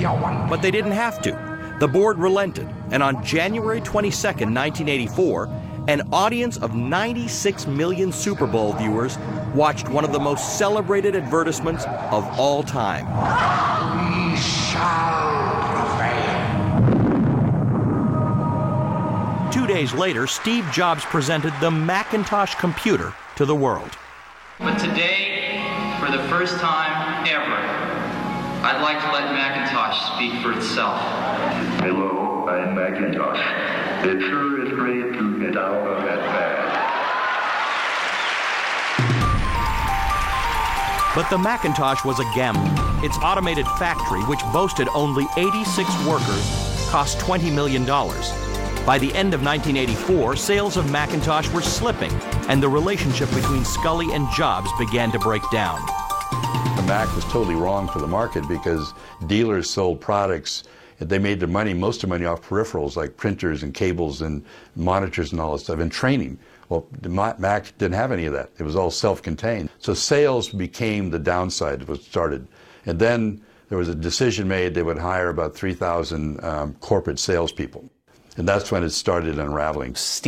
But they didn't have to. The board relented, and on January 22nd, 1984, an audience of 96 million Super Bowl viewers watched one of the most celebrated advertisements of all time. We shall prevail. 2 days later, Steve Jobs presented the Macintosh computer to the world. But today, for the first time ever, I'd like to let Macintosh speak for itself. Hello, I'm Macintosh. It sure is great to get out of that bag. But the Macintosh was a gamble. Its automated factory, which boasted only 86 workers, cost $20 million. By the end of 1984, sales of Macintosh were slipping, and the relationship between Scully and Jobs began to break down. The Mac was totally wrong for the market because dealers sold products. They made their money, most of the money, off peripherals like printers and cables and monitors and all that stuff, and training. Well, the Mac didn't have any of that. It was all self-contained. So sales became the downside that was started. And then there was a decision made they would hire about 3,000 corporate salespeople. And that's when it started unraveling.